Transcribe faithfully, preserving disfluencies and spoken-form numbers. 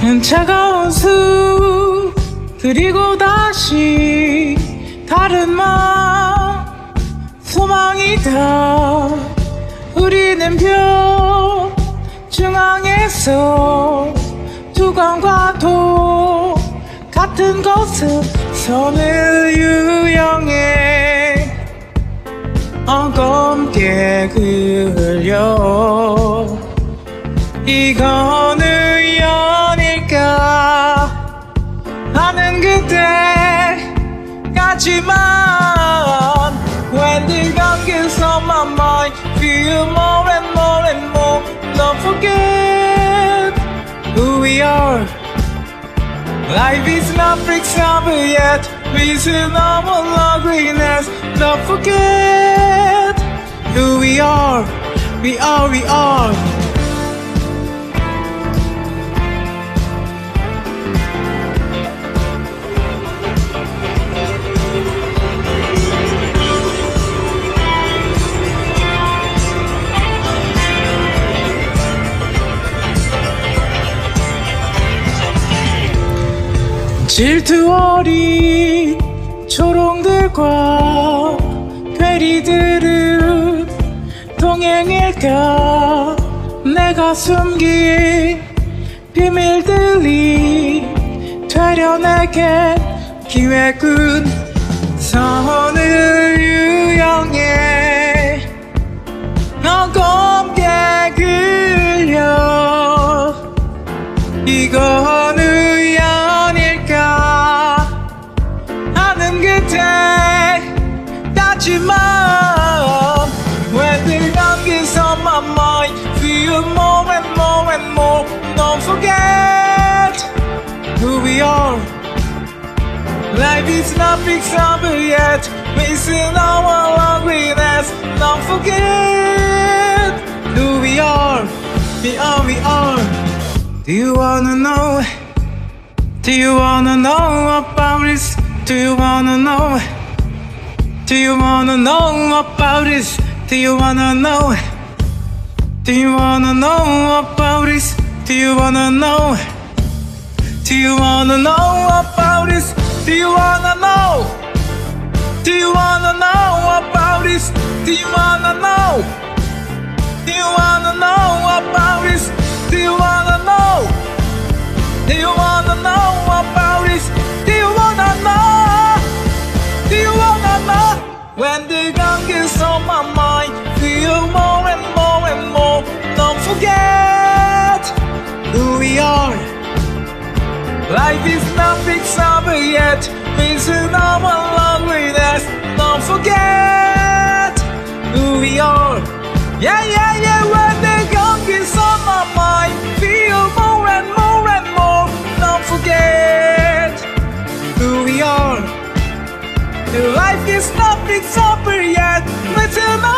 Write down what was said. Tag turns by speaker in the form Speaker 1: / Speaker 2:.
Speaker 1: 차가운 수 그리고 다시 다른 마음 소망이다. 우리는 벽 중앙에서 두광과도 같은 곳을 선을 유영해 어검게 그려. 이건 우연일까 하는 그때까지만 When the gun gets on my mind Feel more and more and more Don't forget who we are. Life is not fixed over yet. We still know our ugliness. Don't forget who we are. We are, we are. 질투 어린 초롱들과 괴리들은 동행일까. 내가 숨긴 비밀들이 되려내게 기획은 선을 유영해 어검게 그려. 이건 하는 그때까지만 When the gun gets on my mind Feel more and more and more Don't forget who we are. Life is not fixed over yet. We still know our ugliness. Don't forget who we are. We are, we are. Do you wanna know? Do you wanna know about this? Do you wanna know? Do you wanna know about this? Do you wanna know? Do you wanna know about this? Do you wanna know? Do you wanna know about this? Do you wanna know? Do you wanna know about this? Do you wanna know? Do you wanna know about this? Do you wanna know? Do you wanna know about this? Do you wanna know? Do you wanna know? When the gun gets on my mind Feel more and more and more Don't forget who we are. Life is not fixed over yet. We still know our loneliness. Don't forget who we are. Yeah, yeah, yeah. When the gun gets on my mind Feel more and more and more Don't forget who we are. Life is not fixed over yet. But you know